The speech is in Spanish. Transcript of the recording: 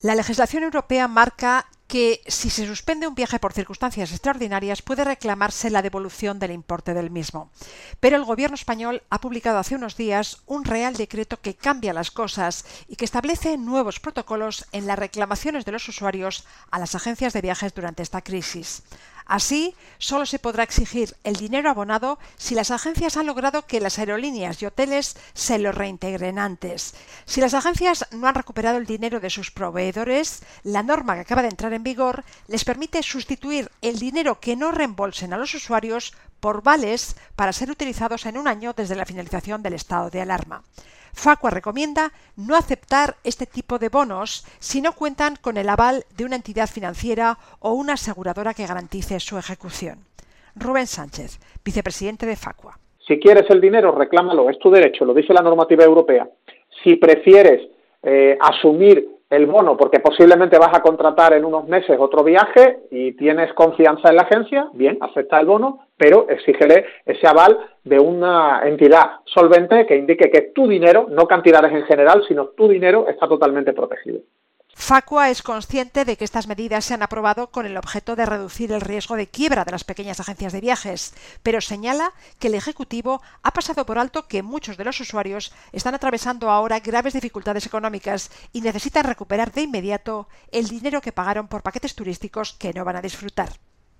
La legislación europea marca que si se suspende un viaje por circunstancias extraordinarias puede reclamarse la devolución del importe del mismo. Pero el gobierno español ha publicado hace unos días un real decreto que cambia las cosas y que establece nuevos protocolos en las reclamaciones de los usuarios a las agencias de viajes durante esta crisis. Así, solo se podrá exigir el dinero abonado si las agencias han logrado que las aerolíneas y hoteles se lo reintegren antes. Si las agencias no han recuperado el dinero de sus proveedores, la norma que acaba de entrar en vigor les permite sustituir el dinero que no reembolsen a los usuarios por vales para ser utilizados en un año desde la finalización del estado de alarma. Facua recomienda no aceptar este tipo de bonos si no cuentan con el aval de una entidad financiera o una aseguradora que garantice su ejecución. Rubén Sánchez, vicepresidente de Facua. Si quieres el dinero, reclámalo, es tu derecho, lo dice la normativa europea. Si prefieres asumir el bono porque posiblemente vas a contratar en unos meses otro viaje y tienes confianza en la agencia, bien, acepta el bono, pero exígele ese aval de una entidad solvente que indique que tu dinero, no cantidades en general, sino tu dinero está totalmente protegido. Facua es consciente de que estas medidas se han aprobado con el objeto de reducir el riesgo de quiebra de las pequeñas agencias de viajes, pero señala que el Ejecutivo ha pasado por alto que muchos de los usuarios están atravesando ahora graves dificultades económicas y necesitan recuperar de inmediato el dinero que pagaron por paquetes turísticos que no van a disfrutar.